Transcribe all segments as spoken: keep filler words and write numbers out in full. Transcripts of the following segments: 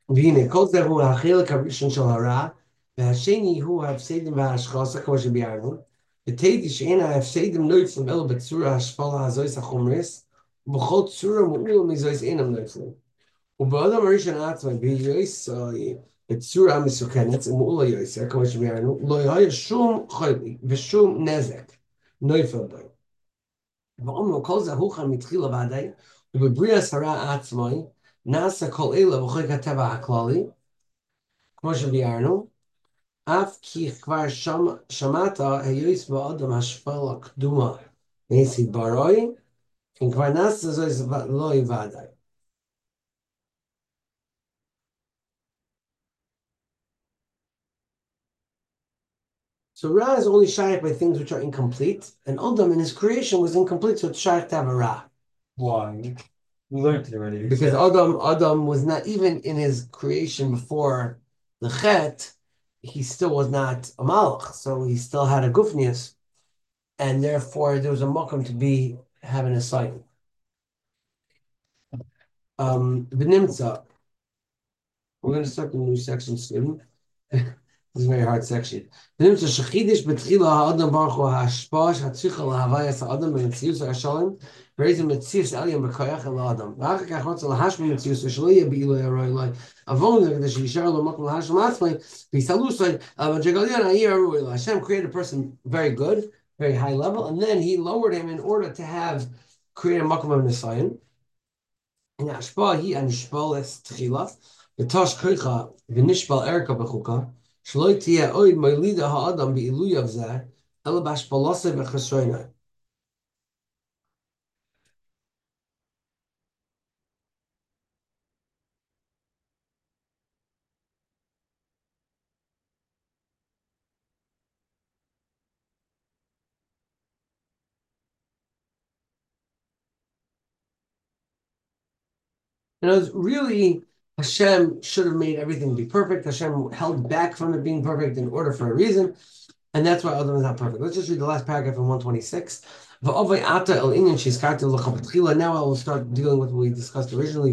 והנה, כל זה הוא החלק הראשון של הרע, והשני הוא ההפסדים וההשחסה, כמו שביארנו, ותדעי שאין ההפסדים נופלים אלא בצורה השפלה הזויס החומרס, ובכל צורה מעולה מזויס אינם נופלים. ובאדם הראשון עצמו, ביועס בצורה מסוכנת, ומעולה יועסר, כמו שביארנו, לא היה שום חולי ושום נזק נופל בו. ואומרו כל זה הוכן מתחילה ועדי, ובבריאת הרע עצמי, נעשה כל אלה בחוק הטבע הכללי, כמו שביארנו, אף כי כבר שמעת היועץ באדם השפלה קדומה נעשית ברוי, אם כבר נעשה זו לא יוודאי. So Ra is only shaykh by things which are incomplete, and Adam in his creation was incomplete, so it's shaykh to have a Ra. Why? We learned it already. Because Adam, Adam was not even in his creation before the Chet, he still was not a Malach, so he still had a Gufnius, and therefore there was a Mokum to be having a sign. Um, Benimtza, we're going to start a new section soon. This is a very hard section. Benimtza shechidish betchila ha'adam baruch hu ha'ashpash ha'tzicha lahavayas ha'adam b'metzius ha'shalom v'reizim metzius elyon b'koyach el ha'adam v'achar kach rotza lahashmi metzius v'shelo yeh b'iloi aroi loi avon l'kadash yishar lo makom lahashim atzmai v'yisalusoi v'jagalion ha'ir aroi loi. Hashem created a person very good, very high level, and then he lowered him in order to have create a makom of Nisayan. And ha'ashpah hi anishpal tchila v'tosh koicha v'nishpal erka b'chuka שלא תהיה עוד מולידה האדם בעילויו זה, אלא בהשפלוסי וחסרוני. You know, really, Hashem should have made everything be perfect. Hashem held back from it being perfect in order for a reason, and that's why Adam is not perfect. Let's just read the last paragraph in one twenty-six. Now I will start dealing with what we discussed originally.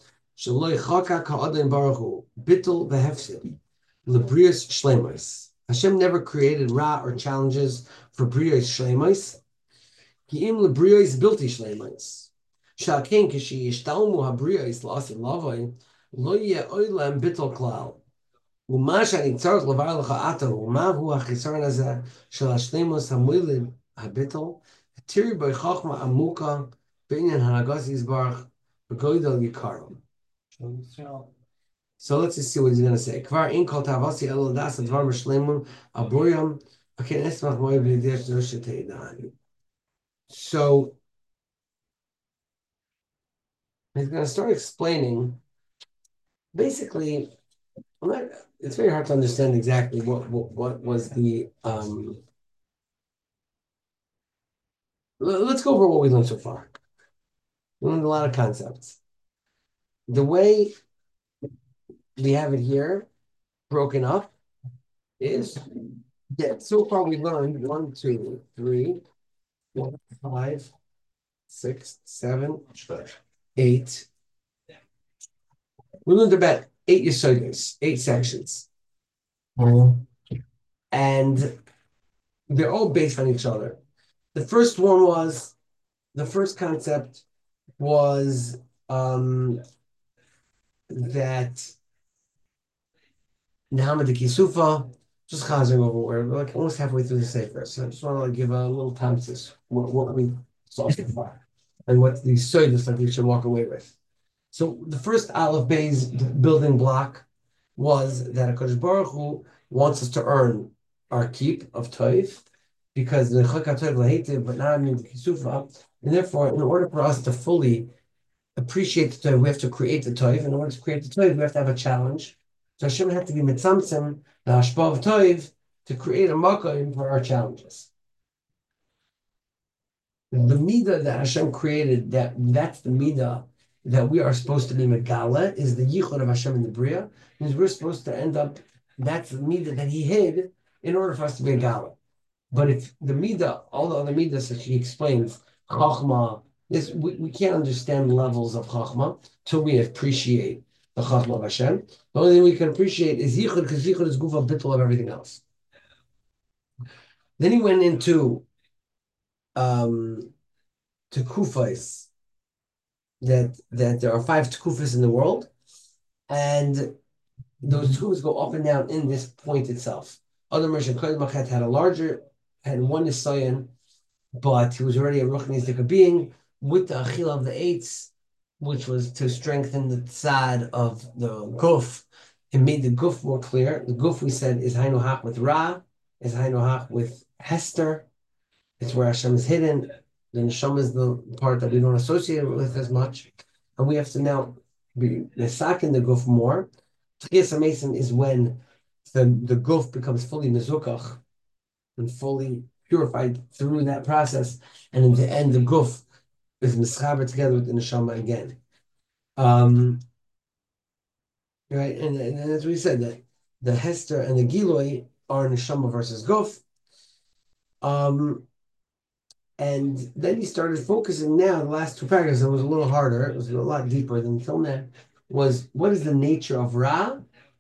Hashem never created Ra or challenges for Briyos Shleimos. Ki'im lebriyos bilti shleimos. Shalken kishi yishtalmu habriyos la'asim lavoi lo yeh oilam bitol klal. ומה שאני צריך לברר לך עתה הוא מהו החיסרון הזה של השלימוס המוילד הביטל, תראי בו חוכמה עמוקה בעניין הנהגת יזברך בגודל יקרו. So let's just see what he's going to say. כבר אין כל תאווסי אלו לדעת הדבר משלימון הבורים, וכן אשמח מאוד בידיע שזו שתדעני. So he's going to start explaining, basically, not, it's very hard to understand exactly what what, what was the um, let's go over what we learned so far. We learned a lot of concepts. The way we have it here broken up is that so far we learned one, two, three, four, five, six, seven, eight. We learned about eight yesodis, eight sections. Mm-hmm. And they're all based on each other. The first one was, the first concept was um, that Nahama de Kisufa, just chazing over where we're like almost halfway through the Sefer. So I just want to like give a little time to what, what we saw so far and what the sodas that we should walk away with. So the first Aleph Bay's building block was that HaKadosh Baruch Hu wants us to earn our keep of Toiv, because the Chok HaToiv Lahetiv, but not in the Kisufa, and therefore, in order for us to fully appreciate the Toiv, we have to create the Toiv. In order to create the Toiv, we have to have a challenge. So Hashem had to be mitzamtzim, the hashpah of Toiv, to create a makom for our challenges. The midah that Hashem created, that that's the midah that we are supposed to be megala, is the yichud of Hashem in the Bria, means we're supposed to end up, that's the midah that He hid in order for us to be megala. But if the midah, all the other midahs that she explains, chachma, this we, we can't understand levels of chachma till we appreciate the Chachma of Hashem. The only thing we can appreciate is Yichud, because Yichud is Gufa Bittul of everything else. Then he went into um, to Kufais, that that there are five Kufas in the world, and those Kufas go up and down in this point itself. Other Mershon Kodesh Machet had a larger, had one Nisayan, but he was already a Ruchnizik being with the Achil of the eights, which was to strengthen the tzad of the Guf. It made the Guf more clear. The Guf, we said, is Hainohach with Ra, is Hainohach with Hester. It's where Hashem is hidden. The Neshama is the part that we don't associate with as much. And we have to now be Nesak in the Guf more. Tchias Mason is when the, the Guf becomes fully Mezukach and fully purified through that process. And in the end, the Guf is Meschaber together with the Neshama again. Um, right? And, and, and as we said, that the Hester and the Giloi are Neshama versus Guf. Um, And then he started focusing now, the last two paragraphs, it was a little harder, it was a lot deeper than until now, was what is the nature of Ra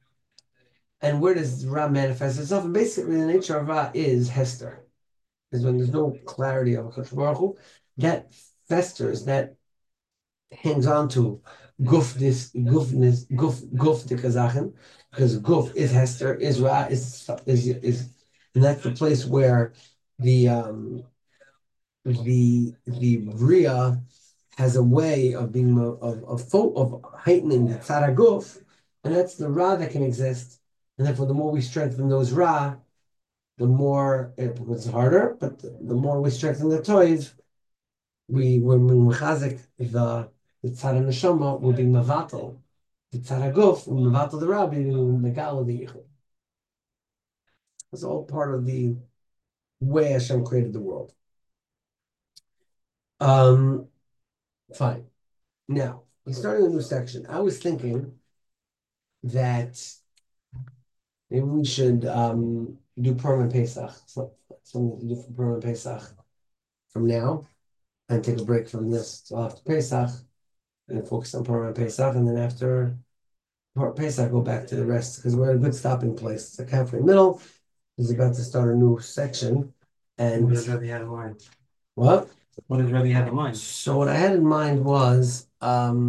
and where does Ra manifest itself? And basically the nature of Ra is Hester. Is when there's no clarity of a Baruch Hu, that festers, that hangs on to Guf this Gufness Guf Guf the Kazachin, because Guf is Hester, is Ra, is is is and that's the place where the um the the Bria has a way of being of of of heightening the Tzaraguf, and that's the Ra that can exist. And therefore, the more we strengthen those Ra, the more it was harder. But the, the more we strengthen the toys, we when we mechazik the the Tzara Neshama will be Mavatal. The Tzaraguf will Mavatal the Ra, being Megala the Yichud. It's all part of the way Hashem created the world. Um, fine. Now, we're starting a new section. I was thinking that maybe we should um, do Purim and Pesach, so, something to do for Purim and Pesach from now, and take a break from this till after Pesach, and focus on Purim and Pesach, and then after Pesach, go back to the rest, because we're at a good stopping place. It's like halfway middle. He's about to start a new section. And what does Rebbe have in mind? What? What does Rebbe have in mind? So what I had in mind was um,